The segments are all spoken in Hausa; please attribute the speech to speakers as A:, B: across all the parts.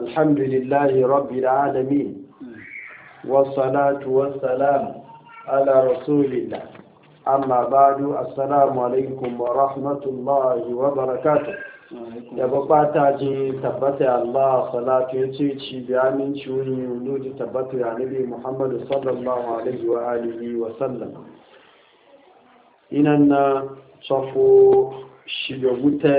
A: الحمد لله رب العالمين والصلاة والسلام على رسول الله أما بعد السلام عليكم ورحمة الله وبركاته ya bukata ji tabbata Allah salatu ya ce ci bi aminci wani yuluji tabbata ya nabi Muhammadu sallallahu alaihi wa alihi wa sallam inan na safo shigabuta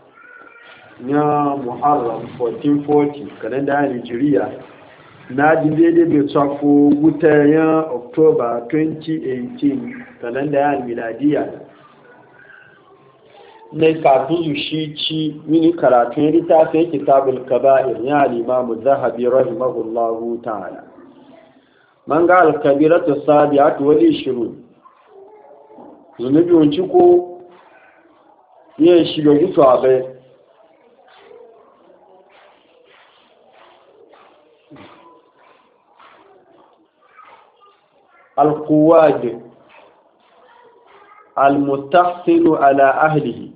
A: ya Muharram 1440 kalenda Nigeria na daidai da safo wuta ya October 2018 kalenda ya miladiya ne kafin shi ci mini karatun littafin kitabul kaba'ir ya al-imam zahabi rahimahullahu ta'ala man ga al-kabiratu sabi'atu wal 20 zunubi wanci ko yin shi da gutu abai al-quwad al-mustahsilu ala ahlihi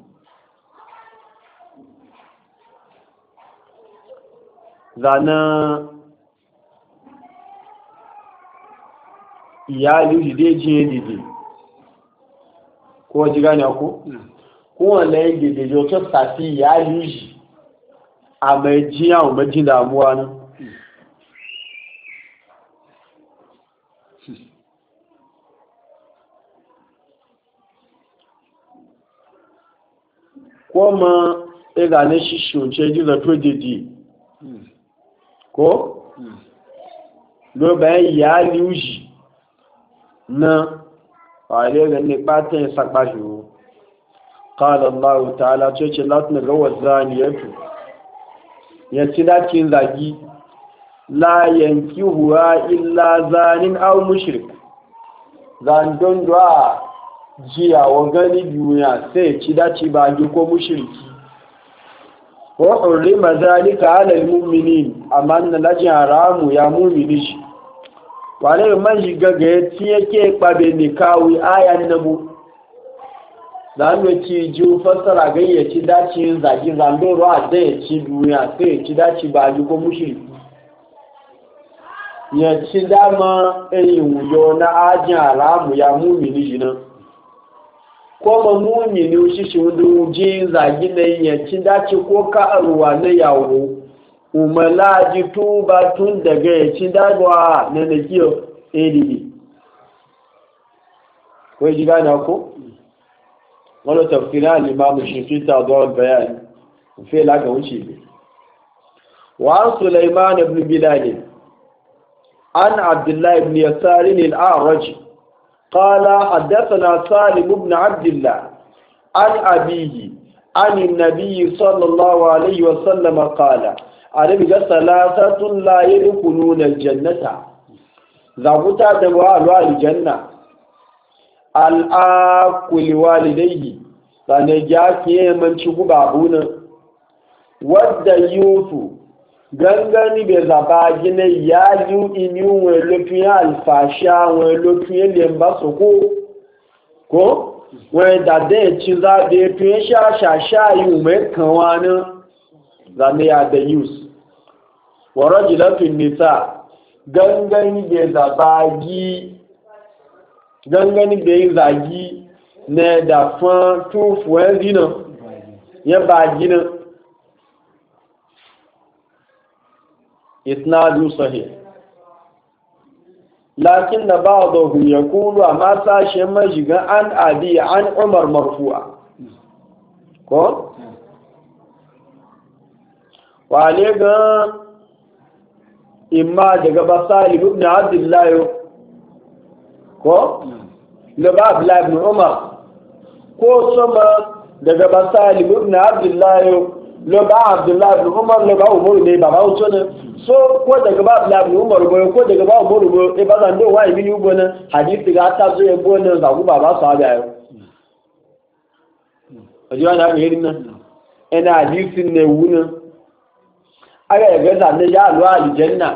A: zana iyali dai jiye dide ko ji gane ku kowane dide jo to tafi iyali ji a mai jiya o mai damuwa ne kuma egane shi shunce ji zato dide ko ló bẹ́ẹ̀ yà lúùjì náà ààrẹ rẹ̀ ní pátẹ́ ìsàpáṣò qala Allahu ta'ala tó ce láti rawar zaniyatu ya ci dakin zagi la yankihuwa illa zanin aw mushrik zandon da jiya wa gani duniya sai ci daci ba ko mushriki وحرم ذلك على المؤمنين أما أن لجي حرام يا مؤمنين وعليه من جيغاغي تيكي قبل نكاوي آية النبو zanu ci ju fasara gayya ci dace zagi zandoro a da ya ci duniya sai ci dace ba ji ko mushi ya ci dama wuyo na ajin haramu ya mumini jinan kuma mumini shi shi wujin zagi na ya ci dace ko ka'arwa na yawo umalaji tuba tun daga ya ci dagwa na nakiyo adidi ko ji gane ko wani tafsira limamu shi ta zuwa bayani fi laga wuce ne wa Sulaiman ibn Bilal an Abdullah ibn Yasar al-A'raj قال حدثنا سالم بن عبد الله عن أبيه عن النبي صلى الله عليه وسلم قال عليه ثلاثة لا يدخلون الجنة ذابتا دواء الجنة الآكل والديه فنجاك يمن شبه أبونا والديوث gangani bai zaba gina ya yi inu wani lokacin alfasha wani lokacin lemba su ko wani dada ya ci zaɓe ya fiye sha yi mai kanwa na zane ya da yus wara jilatun nisa gangani bai zagi na da fan tufuwan zina ya ba gina isnadu sahih lakin ba'dhum yaqulu amma sashe majiga an abi an umar marfu'a ko wale ga imma daga basali ibn abdullah ko da ba abdullah ibn umar ko sama daga basali ibn abdullah lo ba abdullah ibn umar lo ba umar ne baba wuce ne so ko daga ba abdullah ibn umar ko daga ba umar e ba zan do wa ibn ugo ne hadisi ga ta zo e bo ne za ku baba sahabi ayo ajiya na ga irin nan ina hadisin ne wuna aga ga zan ne ya lo aljanna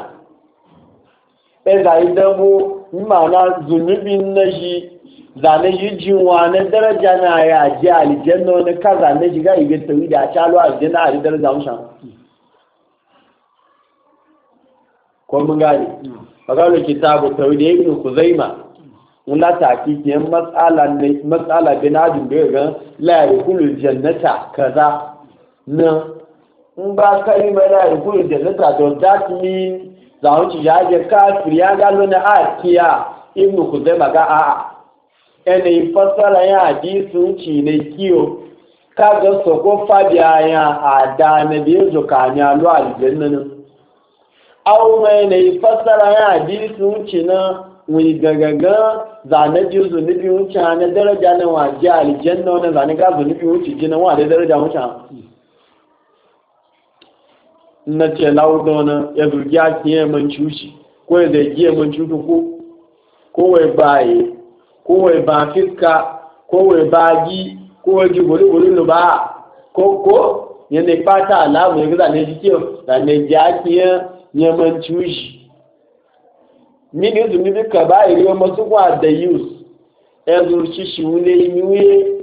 A: e ga idan mu ma na zunubin na shi zane yi jinwa na daraja na ya ji aljanna wani kaza na shiga ibe tawi da calo aljanna a daraja mushan ko mun gane magana kitabu tawhid ibn Khuzaima wala takikiyan matsala binadin da ga la yakulu jannata kaza na in ba kai mai la yakulu jannata to that mean za mu ci ya kafir ya galo na akiya ibn Khuzaima ga a'a ene fasara ya hadisun ci ne kiyo kaga soko fadiya ya ada na biyo zukanya lo aljanna aw mai ne fasara ya hadisun ci na wi gagaga zane ji zunubi wuce na daraja na waje aljanna na zane ga zunubi wuce ji na wa da daraja wuce na ce laudo na ya zurgi a kiye man cuci ko ya zai kiye man cutu ko wai baye ko wai ba fiska ko wai bagi ko wai ji guri ba ko yana fata alamu ya gaza ne ji kiyo zane ji a kiye neman cuci min yanzu ni duka ba iri wa masu kwa da yus yanzu shi wule yiwuye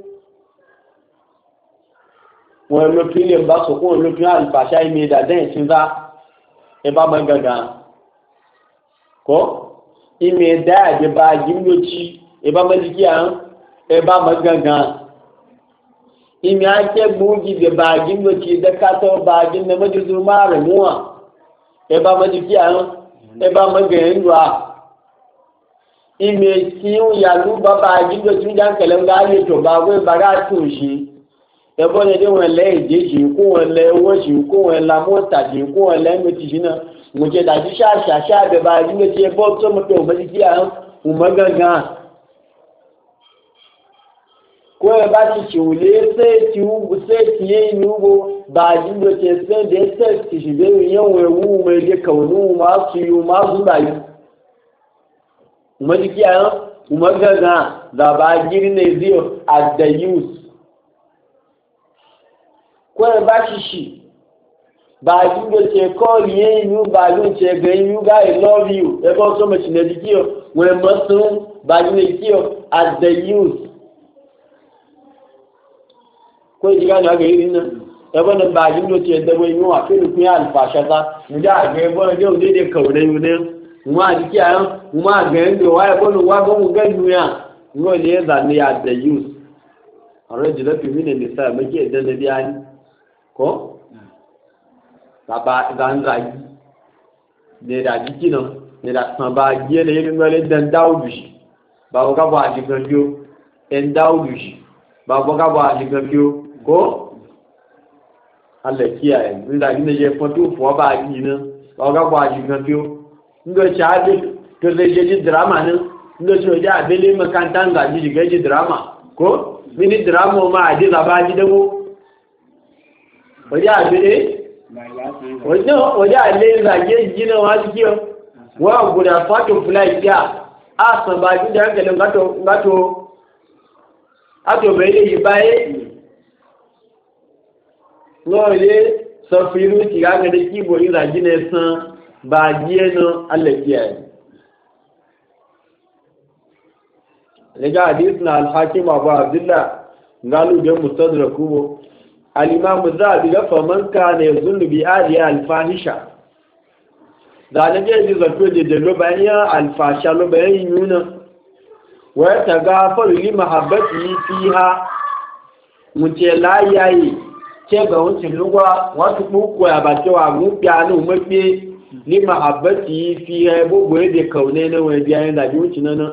A: wani lofin ba su kuma lofin alfasha ime da dan cin za e ba man gaga ko ime da ya ba gimdoci e ba man jikiya e ba man gaga ime ake bugi da ba gimdoci da kato ba gin da majizu mara muwa e ba man jikiya eba magayin ruwa ime kiyu yalu baba gido tun jan kalan gale to ba gwe bara tun shi ebo ne de won le jeji ko won le wo shi ko won la mota ji ko won le ngoti jina mo je da ji sha be ba gido ti ebo to mo to ba ji an o magaga ko e ba ti chule se ti u se ti e ni ugo ba gido ti se de se ti ji be yan we wu me de kaunu ma su yu ma zuba yi majiki an umagaga da ba giri ne zio at the use ko e ba shi ba gido ti call yen yu ba lu ti ga yu ga I love you e bo so much ne dikio we masun ba gido dikio at the use ko jiga na ga irin nan ebe na ba gido ti da we yu a fe ku ya alfasha ta mu da ga ebo de o de kaure yu ne ma diki ayan ma ga ndo wa ko no wa go ga duya no le da ne ya da use arajula fi min nisa make da nabi ani ko baba dan zagi ne da diki no ne da san ba giye ne yin wale dan daudu shi ba ga ba ji gan biyo en daudu shi ba ga ba ji gan biyo ko Allah kiyaye mun da gine je fotu fo ba ji ne ba ga ba ji gan biyo ndo chaje to zai je drama ne ndo so ja bele makanta ga ji ga ji drama ko mini drama ma adi za ba ji dago waja bele waja le za je ji na wa ji wa guda fatu fly ya asa ba ji da ga ngato ato bele yi bae no le safiru ti ga da kibo ira ji ne san ba giye no Allah kiyaye daga hadith na al-hakim Abu Abdullah galu da mustadraku al-imam az-zahabi ga faman kana yazunnu bi aliya al-fahisha da ne ji zato da lo bayan al-fasha lo bayan yuna wa tagafaru li mahabbati fiha mutela yayi ke ga wucin lugwa wasu buku ya ba cewa mu piano mafi ni mahabbati fi gbogbo ede kaune na wani biyayen da biyu ci nan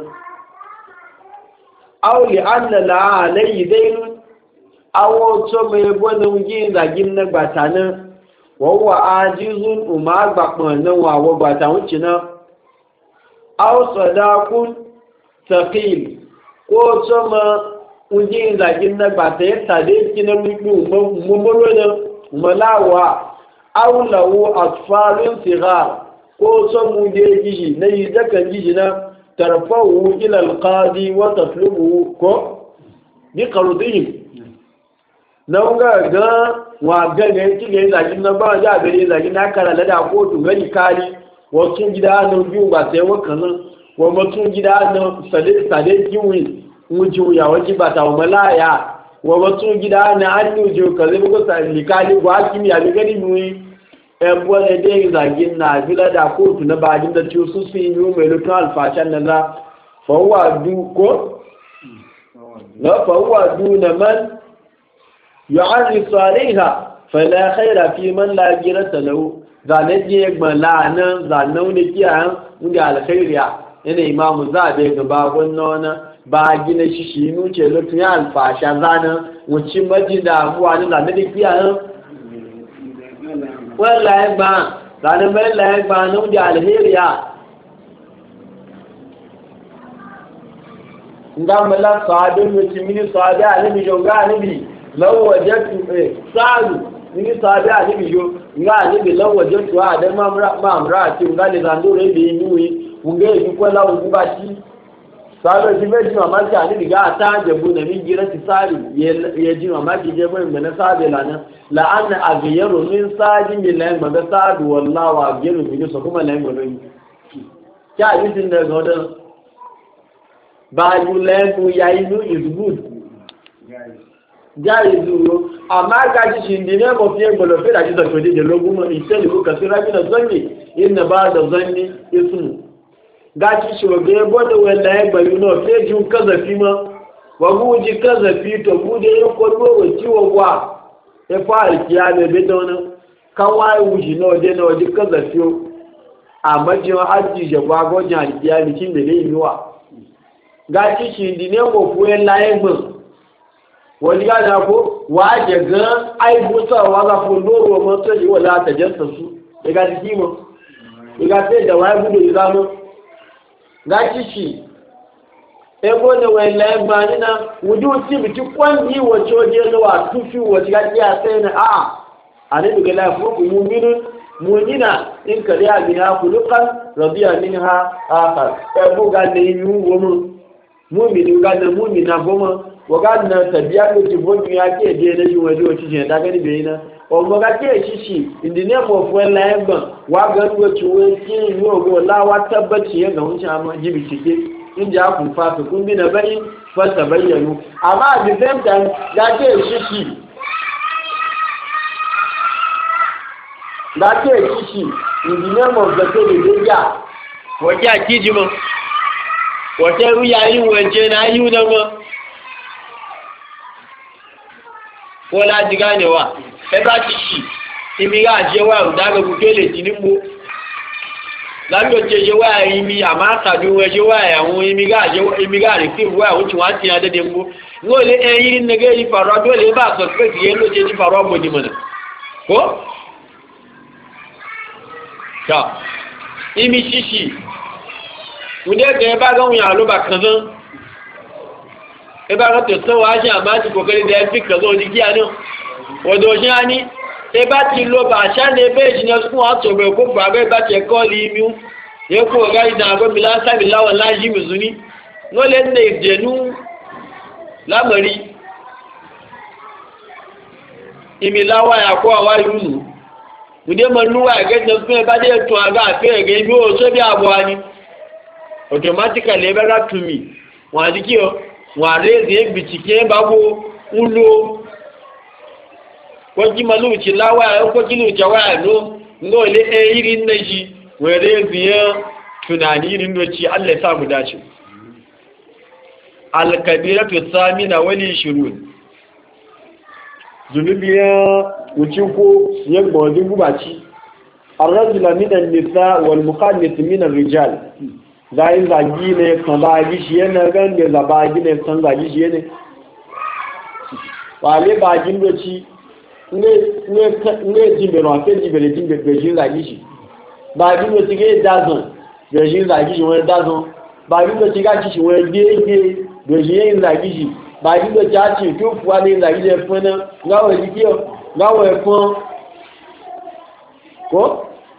A: aw li anna la alayhi dayn aw to me bona ngi da gin na gbata na wa huwa ajizun umma gbapon na wa wo gbata wuci na aw sadaqun thaqil ko to ma ngi da gin na gbata ya tade kina mu mo na malawa aulawo atfalin sigar ko son mu je gishi na yi zakan gishi na tarfahu ila alqadi wa tatlubu ko bi qarudihim na ga wa ga ne kike zaki na ba ja bere zaki na kara lada ko to gani kali wasu gida na biyu ba sai wakan wa mutun gida na sade kiwi muju ya waji ba ta malaya wa wasu gida na annu jo kaze ko sai likali gwa kimi ya gani mu ebo ne dai zagin na bila da kotu na bajin da ciwo su sun yi mai lutun alfashan na za fawwa du ko la fawwa du na man yu'arrisu alaiha fala khaira fi man la jirata lahu zanaje gbalana zanau ne kiyan inda alkhairiya ina imamu zabe ga babun nona ba gina shi nuce lutun alfasha zana wucin maji da abuwa ne zanaje kiyan wala egba zane mela egba no di alheria ngamala saade muti mini saade ale mi jonga ale bi law wajatu saadu mini saade ale bi jo nga ale bi law wajatu ade mamra ti ngale zandure bi nuyi unge ko la ungubati saado jibeji mamaji ale bi ga tanje bu na mi gira ti sari ye ji mamaji je bo mena saade lana la an aghyaru min saadi min la maga saadu wallahu aghyaru min so kuma la ngono ya yitin da godan ba you learn ya inu is good jari zuro amma ga ji shin dine mo fi gbolo fe da ji so de logun mo iseli ko kasira bi da zanni inna ba da zanni ismu ga ci shoge bodo wala ya gbayu no fe jun kazafi ma wagu ji kazafi to bude ko do ciwo gwa e fa alkiya ne be don kan wai wuji no de no ji kazafi amma ji haji je gwa go jan alkiya ni kin de ne yiwa ga ci shi dine ko fuwe laye gbon wani ga da ko waje gan ai busa wa ga fo loro mo to ji wala ta jassa su e ga ji mo e ga te da wai budo izamo ga ci shi e go ne wai laye gba ni na wudu ti bi ti kwanji wo choje no wa tufi wo ti ga ti a sai na ani bi ga la fu mu'minun mu'mina in kariya biha khuluqan radiya minha akhar e bu ga ne yu wo mo mumini ganda mumina goma waganda tabia ko tibomi yake je na shi waje wace je da gani bayina o mo ga ke shishi indine mo fo la yamba wa ga ko ciwe ki yo go la wa tabbaci ya ga wuce amma jibi cike inda ku fa kun bi na bari fa tabayyanu amma at the same time ga ke shishi indine mo ga ke de ja waje akiji mo wata ruya yin waje na yi na ma ko laji ganewa ẹ bá ti ṣì ìmìíràn àjẹwà ìdága gùgbélè tí nígbó lábíò tí ẹjẹwà ìmì àmáàkàdù ẹjẹwà àwọn ìmìíràn àrífíìwò àwọn tí wọ́n ti adẹ́dẹ́ mú ní olè ẹyìn nígbé ìfàrọ̀ adó lè bá sọ̀spẹ̀tì yẹn ló jẹ́ ìfàrọ̀ ọgbọ̀dìmọ̀nà kó tọ́ ìmì ṣíṣì wùdẹ́gẹ̀ ẹbá gánwò yàn ló bà kan zán ẹbá kan tó sán wá ṣe àmá ti kòkèrè dẹ̀ fi kan zán òdí kí a náà ọ̀dọ̀ ṣe á ní ẹbá ti lọ bà ṣá ní ẹbẹ́ ìṣìnà fún àtọ̀gbẹ̀ kó fà abẹ́ bá tẹ̀ kọ́ lè mú ẹkọ́ ọ̀gá ìdàn àgọ́mi lásàbì láwọn láyé mùsùlùmí wọ́n lè ní ìdẹ̀nú lámọ̀rí ìmìláwà àkọ́ àwá ìrùnù wùdẹ́ mọ̀ núwà ẹ̀gẹ́ fún ẹbá dé tún àgá àfẹ́ ẹ̀gẹ́ ibi ó sóbí àbọ̀ wa ni automatically ebe ga tumi wọ́n di kí o wọ́n rèézì bincike babu ulo ko ki malu ci lawa ko ki lu jawaya no ngo le irin naji wọ́n rèézì tunani irin do ci Allah ya sa mu dace al kabiratu samina wali shurun zunubiya wuci ko yagbo din gubaci ar-rajulu min an-nisa wal muqannit min ar-rijal zai zagi ne kan zagi shi yana gan da zabagi ne kan zagi shi ne wale bagin doci ne jibero afe jibere jibere shi zagi shi bagin doci ga dazon da shi zagi shi wani dazon bagin doci ga ci shi wani gege da shi yin zagi shi bagin doci a ci tó fuwa ne zagi shi fana gawa jikiyo gawa fun ko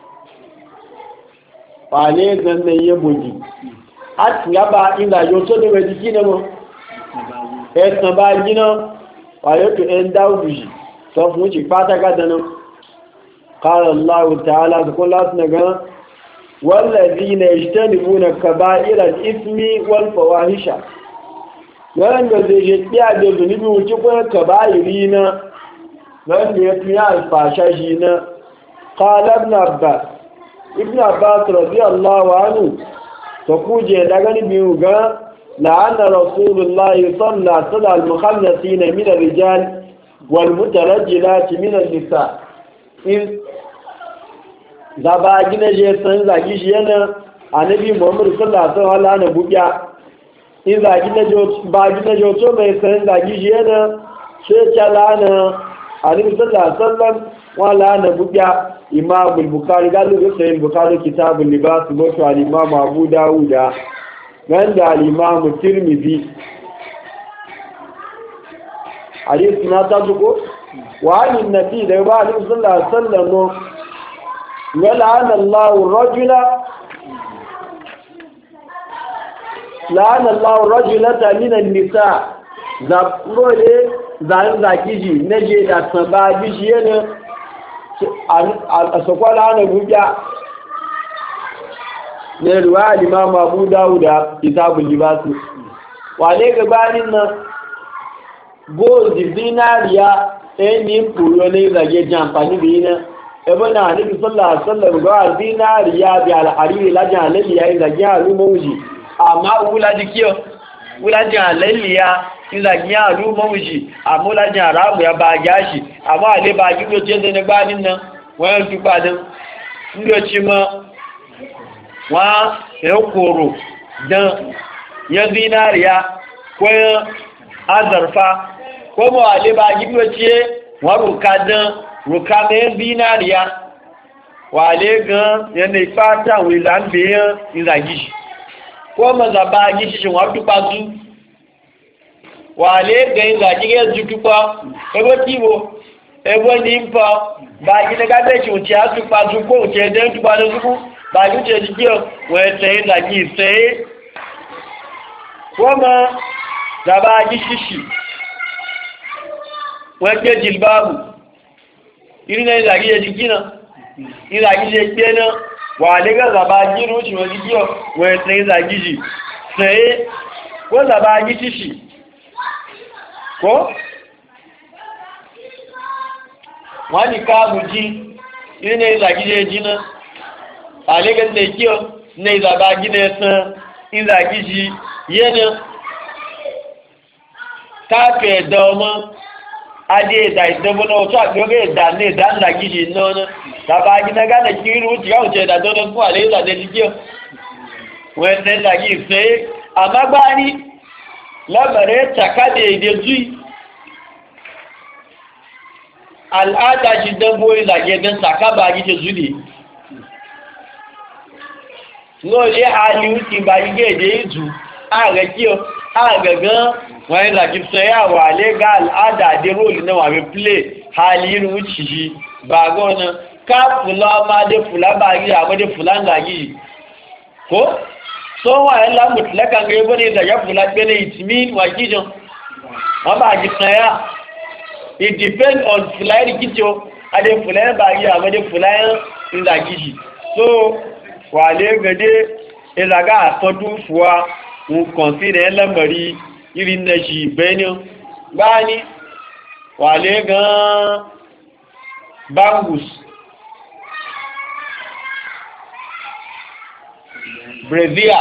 A: wale gannan ya bugi a tiyaba ina yau to da wajen gina mu ẹ̀sàn bá gíná wàyé tó ẹn dáwùdù yìí tó fún ti pátákà dáná qala Allahu ta'ala su kún láti nàgán wallazina yajtanibuna kaba'ira al-ithmi wal fawahisha wanda zai je tiya da zunubi wuce kuma kaba'iri na wanda ya fiye alfasha shi na قال ابن عباس رضي الله عنه تقول دغني بيوغا لعن رسول الله صلى الله عليه وسلم المخنثين من الرجال والمترجلات من النساء إن zabagina je san zagi shi yana annabi Muhammad sallallahu alaihi wasallam na buya in zagina jo bagina jo to mai san zagi shi yana sai chalana annabi sallallahu alaihi wasallam wala na buya imam al-bukhari galu sai al-bukhari kitab al-libas wato al-imam Abu Dawud ganda al-imam Tirmidhi hadith na tazuko wa an-nabi da ba sallallahu alaihi wasallam ولعن الله الرجلة من النساء زقولي زان زاكيجي نجي دا سباجي شينا أسوكوال أنا بوجا نروا الإمام أبو داود كتاب اللباس وعليك بانينا gold zinariya ɗaya kuro ne zage jamfani da yi na ebe na hannun sallallahu alaihi wasallam ga zinariya bi alhariri lajin halalliya in zage haru mawuji amma wulajin halalliya in zage haru mawuji amma wulajin haramu ya ba gashi amma ale ba gido ce zai na gbanin nan wayan tukwanin ndoci ma wa ya koro don ya zinariya ko azarfa ko ma ale ba gido ce wa ruka mai zinariya wale gan yana ipata wilan biyan izagi shi ko mazaba gishi shi wọ́n tupa zu wale gan izagi gẹ́ zu tupa ebe tiwo ebe ni mpa ba gina gabe shi wuce a tupa zu ko wuce don tupa da zuku ba gi wuce jikiyar wọ́n tẹ izagi sai ko ma zaba gishi shi wọ́n tẹ jilbabu irina ìlàgíyẹ jí náà ìlàgíyẹ gbé náà wà lẹ́gbẹ̀ zàbá gírù ṣùgbọ́n jí kíọ̀ wọ́n ẹ̀sẹ̀ ìlàgíyì sẹ́yẹ́ kó zàbá gí ṣíṣì kó wọ́n ní káàbù jí irina ìlàgíyẹ jí náà wà lẹ́gbẹ̀ kíọ̀ ní ìzàbá gí náà ìlàgíyì yẹ́ náà káàkiri ẹ̀dọ́ ọmọ adé ìdá ìdánwọ́n náà tó àgbẹ̀rẹ̀ ìdá ní ìdánilá gíjì náà náà tàbí agínagá nà kí irú tí káwọn jẹ ìdádọ́nà fún àlẹ́ ìdádẹ́ jíjẹ́ wọ́n ẹ̀sẹ̀ ìdàgí ìfẹ́ àmágbá ní lọ́bẹ̀rẹ̀ tàkádé èdè jú al'ada shi dánwó ìlàgẹ́ gan tàkábà gíjẹ zúlì lóòlé àlìú ti bá igé èdè ìjù ààrẹ kí ọ ààrẹ gan wọ́n yí làjí sọ́yàwó àlégá al'ada àdérólì náà wà rí plé hali irun wùchìí bàgọ́ náà ká fùlá ọmọdé fùlá bá rí àmọ́dé fùlá ń làjí kó tó wà ẹ́ lámùtìlẹ́kà gẹ́gẹ́ bọ́ ní ìdàjá fùlá gbẹ́lẹ̀ ìtìmí wàjíjọ wọ́n bá jí sọ́yà it depends on fùlá ẹ̀rí kíjọ adé fùlá ẹ̀ bá rí àmọ́dé fùlá ń làjí so wà lé gẹ́gẹ́ ìlàgá àtọ́dún fùwá ń kàn sí ẹ̀ lẹ́mọ̀rí irin na shi benin bani wale gan bangus brazil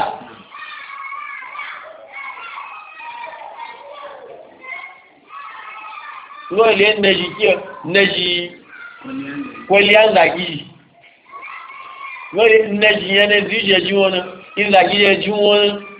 A: lóòlé nẹ́jì kí nẹ́jì kwaliyanzagi lóòlé nẹ́jì yẹn ní ìjẹ́ jí wọn ìzàgí yẹ jí wọn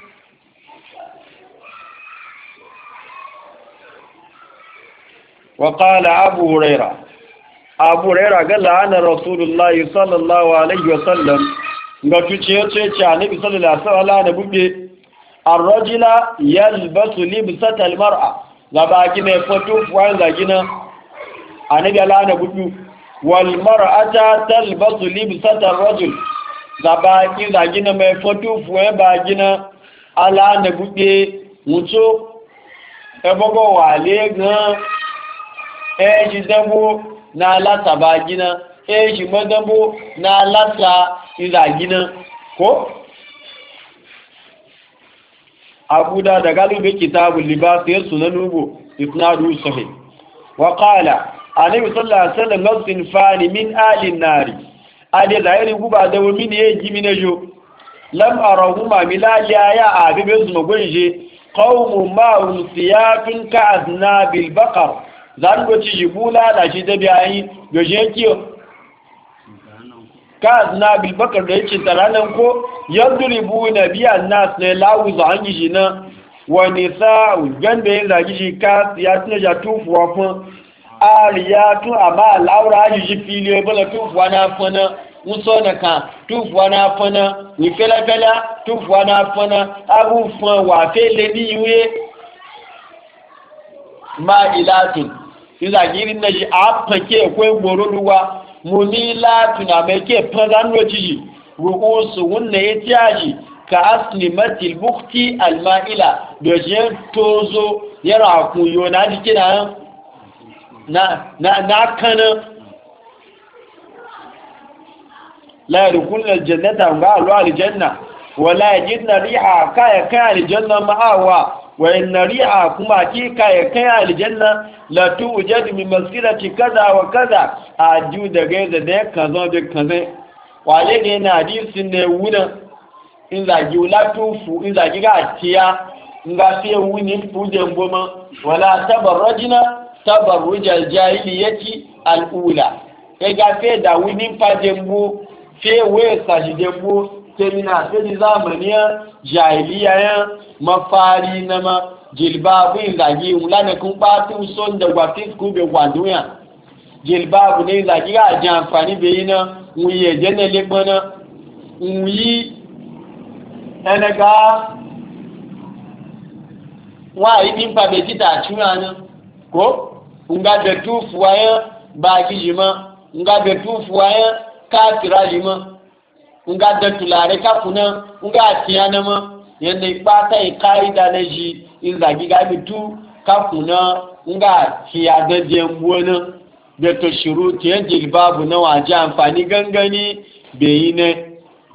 A: وقال أبو هريرة قال لعن رسول الله صلى الله عليه وسلم قلت تشيء النبي صلى الله عليه وسلم الرجل يلبس لبسة المرأة لباكنا يفتوف وان لكنا النبي لعن بقى والمرأة تلبس لبسة الرجل لباكنا لكنا يفتوف وان باكنا لعن بقى متو ẹgbọ́gbọ́ wà lé gan ẹ̀ṣì dánbó na alátàbà gíná ẹ̀ṣì mọ́dánbó na alátà ìrà gíná kó abuda da galibe kitabun libas ya suna nubo isnadu sahih wa qala annabi sallallahu alaihi wasallam gasin fani min alin nari ade zahiri guba da min ya gimi na jo lam arahuma milaliya ya abibe su magunje qaumun ma'un siyatun ka'aznabil baqar zan go ci jibula da shi da biyayi goje kiyo ka'aznabil baqar da yake taranan ko yadribuna biyan nas ne lawu zan yi na wa nisa'u ganda yin zagi shi ka siyatun ja tufuwa fun ariyatu amma laura yi fili bala tufuwa na fana muso na kan tufuwa na fana ni fela tufuwa na fana abu fun wa fele ni iwe ma ilatu izagiri na ji a fanke kwe gbororuwa munilatu na meke fadan roci rukusu wunna ya tiyaji ka aslimatil bukti alma'ila dojen tozo yara kuyo na jikina na kanan la yadkhuluna aljannata ga aljanna wala yajidna riha kaya aljanna ma'awa wa inna riha kuma ki kaya aljanna la tujad min masirati kaza wa kaza aju da gaza da kaza da kaza wale ne na hadisin ne wuna in zagi wala tufu in zagi ga tiya in ga sai wuni fujen goma wala tabarrajna tabarrujal jahiliyati al'ula ya gafe da winin fajembo fe we sajidembo temina fe di zamaniyar jahiliya ya mafari na ma jilbabu in zagi wulane kun ɓatu son da gwafin kube gwandoya jilbabu ne zagi ga aji amfani da yi na wuye jene legbana wuyi ẹnẹga wọ́n àyí ní pàbẹ̀ títà àtúnyà ko nga da tufuwayen baki jima nga da tufuwayen kafira jima nga da tulare kafuna nga tiyana ma yanda ipata ikaida na ji in zagi ga bitu kafuna nga tiya da jembuwana da to shiru tiyan jilbabu na waje amfani gangani beyi ne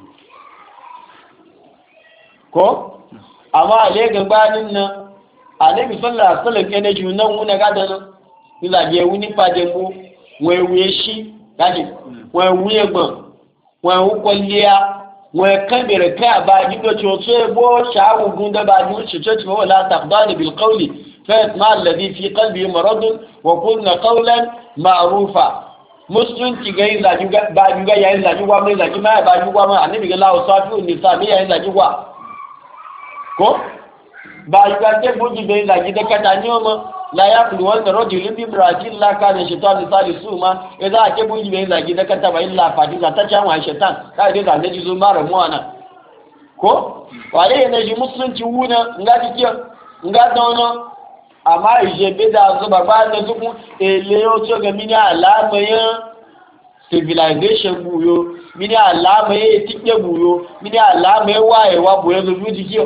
A: ko amma a legan banin nan Ànábì sallallahu alaihi wasallam ene ju na wuna gada na ila je wuni pade mo we we shi gaji we wuye gbon we wu kollia we kamere ka ba ji do cho so bo shawu gunda ba ju ci ci wala taqdani bil qawli fa ma alladhi fi qalbi marad wa qulna qawlan ma'rufa muslim ki ga ila ju ba ju ga ya ila ju wa mai la ji ma ba ju wa ma Ànábì ga lawo safu ni sa mi ya ila ju wa ko ba yi ga ke buji bai zagi da kata ne ma la ya kulu wanda rajulun bi brazil la ka ne shaitan misali su ma ya za a ke buji bai zagi da kata ba illa fadiza ta can wa shaitan ka dai zane ji zo mara muwana ko wale ne ji musulunci wuna nga dike nga dono amma ije be da zo ba da su ku ele o to ga mini alama ya civilization buyo mini alama ya tike buyo mini alama ya wayewa buyo zo dike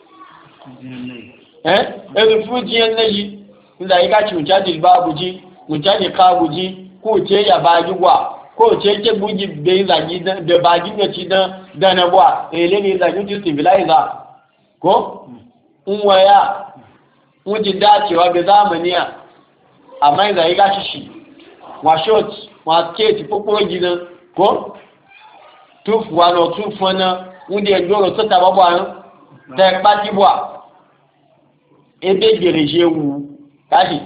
A: ẹ̀rù fún jí ẹnẹ́yí nígbà yíká tí òjáde ìbáàbù jí òjáde káàbù jí kó tí yàbá yíwà kó tí kébù jí bẹ ìlàjí bẹ̀bà jígbẹ̀ tí dánẹ̀bọ̀ èlé ní ìlàjí tí civilizer kó ń wọ̀nyá wọ́n ti dáàtìwà bẹ zámàníà àmá ìlà yíká ṣíṣì wà ṣọ́ọ̀tì wà kéètì pópó jìnà kó túfùwà náà túfùwà wọ́n di ẹgbẹ́rún tó tàbábọ̀ àrùn tẹ́ pàtíbọ̀ ebe gereje wu kashi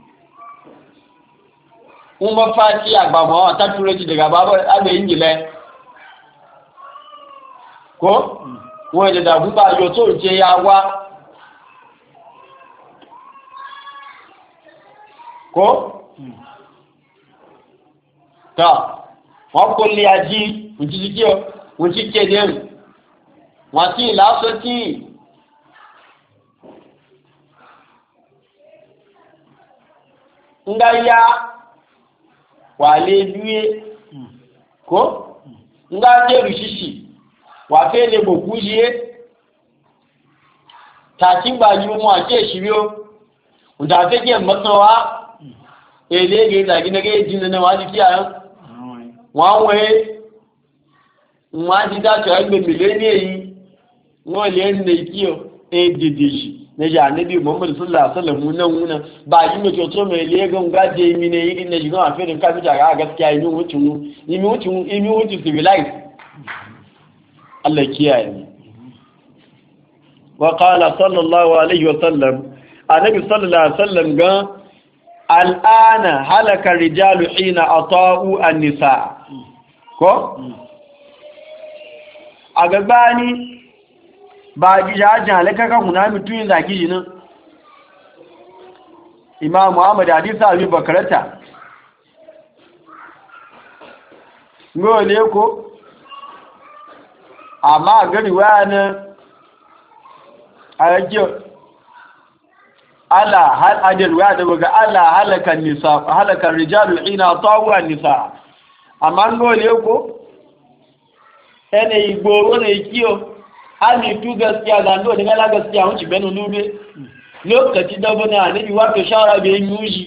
A: umma fati agbamo wa tature ti daga babo abe ingile ko wọ́n de da buba yo to je ya wa ko ta wọ́n ko le aji unji o unji kede wọ́n ti la so ti nga ya wale biye ko nga je rishishi wa fe le boku je ta tin ba ju mu ake shiriyo unda fe je masawa ele ge da gina ge jin na wa ji ayan wa we wa ji da to egbe mileni yi wọ́n lè ń lè kí ọ èdèdè yìí na ji annabi Muhammad sallallahu alaihi wasallam nan ba yi mai kyoto mai legan gaje mi ne yi na jigan a firin kafita ga gaskiya yi wucin civilize Allah kiyaye mu wa qala sallallahu alaihi wasallam annabi sallallahu alaihi wasallam ga al'ana halaka rijalu hina ata'u an-nisa ko a gabani ba gidajen halaka kan kuna mutuyin zaki shi nan imam muhammad hadisa abi bakarata ngole ko amma gari wani a yake ala hal ajal wa da ga ala halakan nisa halakan rijalu ina tawu nisa amma ngole ko ene igboro ne kiyo ani tu gaskiya da ndo ne ga gaskiya hunci benu lube lokaci da bana ne bi wato shawara be yuji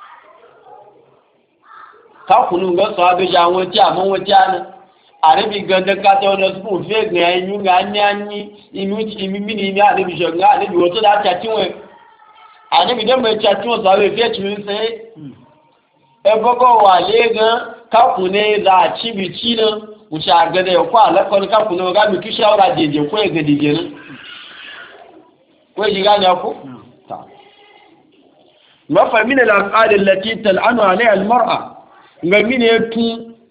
A: ka kunu ga sahabe jawon ti amon wata ne arabi ganda ka ta wani su fe ga yin ga anyi imi mini ni arabi jonga arabi wato da ta tinwe arabi dan mai ta tinwe sahabe fe tun sai e gogo wa le gan ka kune za ci bi ci ne wuce a gada ya kwa alakon ka kune ga mi tu shawara jeje ko ya gadi jenin ko ji gane ku ta mafa min al-aqal allati tal'anu alayha al-mar'a ga mine tu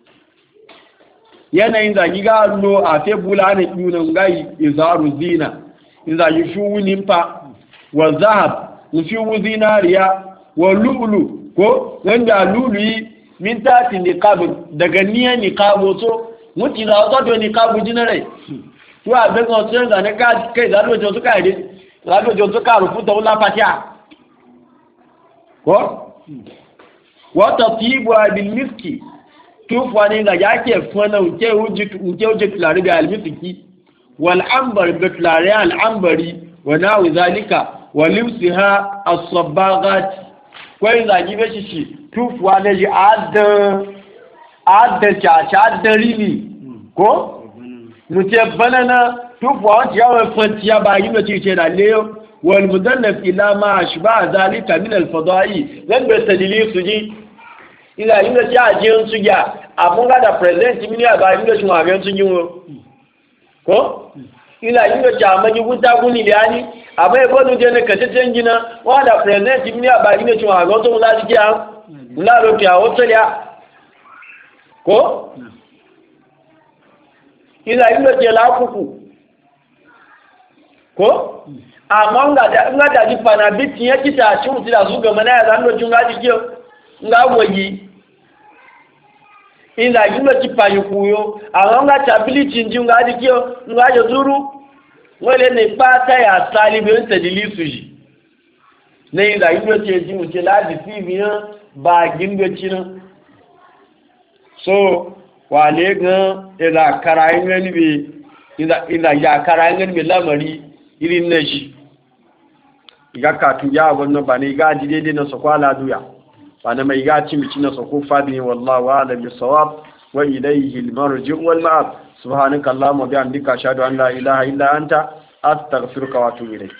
A: yanayin zagi ga lo a fe bulane yunan gai izaru zina in zagi shuwunin fa wa zahab fi zinariya wa lu'lu ko wanda lu'lu min tati niqab daga niyan niqabo so muti za to do niqabu jinare to a be ko tsen da ne ka kai da do to ka ide da do to ka rufu da wala fatiha ko wa tatibu bil miski tufa ne ga yake fana uke uji tulare da almifiki wal ambar bi tulare al ambari wa nawi zalika wa limsiha as-sabaghat ko in zagi be shi tufa ne ji adda cha dalili ko muke banana tufa wanda yawa fantiya ba yi mace ce da leyo wal mudallaf ila ma ashba zalika min al fada'i dan be tadili suji ila yin da ya je su ya abun ga da present mini ba yin da su ma ga sun yi ko ila yin da jama'i guta guni yani abai bodu je ne kace tengina wa da present mini ba yin da su ma ga to la ji ya la ro ya wata ya ko ila yin da je la kuku ko amma nga da ji pana bitin ya kita ci mutu da su ga mana ya zan lokacin gaji kiyo nga woyi ila yimo ti payo kuyo àwọn nga stability nji nga di kiyo nga jo zuru wele ne pata ya talibi nte dilisuji ne ila yimo ti ji mutu la di tv ba gindo chino so wale gan ila karayin ngani be ila ya karayin ngani be lamari irin nashi iga katu ya wannan ba ne ga daidai na sakwala duya ba na mai ga cimici na sako fadi wallahu a'lam bis-sawab wa ilayhi al-marji' wal ma'ab subhanaka allahumma bihamdika ashhadu an la ilaha illa anta astaghfiruka wa atubu ilayk